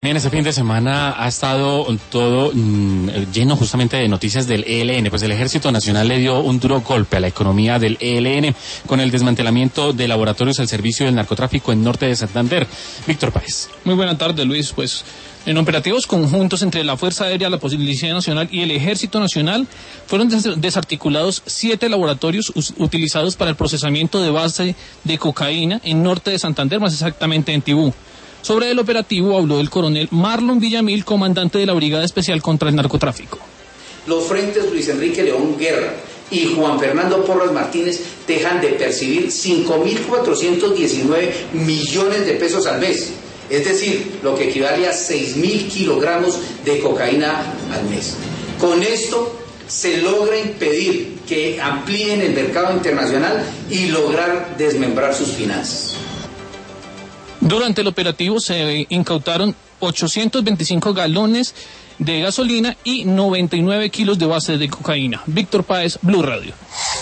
Bien, este fin de semana ha estado todo lleno justamente de noticias del ELN. Pues el Ejército Nacional le dio un duro golpe a la economía del ELN con el desmantelamiento de laboratorios al servicio del narcotráfico en norte de Santander. Víctor Páez. Muy buena tarde, Luis. Pues en operativos conjuntos entre la Fuerza Aérea, la Policía Nacional y el Ejército Nacional fueron desarticulados 7 laboratorios utilizados para el procesamiento de base de cocaína en norte de Santander, más exactamente en Tibú. Sobre el operativo habló el coronel Marlon Villamil, comandante de la Brigada Especial contra el Narcotráfico. Los frentes Luis Enrique León Guerra y Juan Fernando Porras Martínez dejan de percibir 5.419 millones de pesos al mes, es decir, lo que equivale a 6.000 kilogramos de cocaína al mes. Con esto se logra impedir que amplíen el mercado internacional y lograr desmembrar sus finanzas. Durante el operativo se incautaron 825 galones de gasolina y 99 kilos de base de cocaína. Víctor Páez, Blue Radio.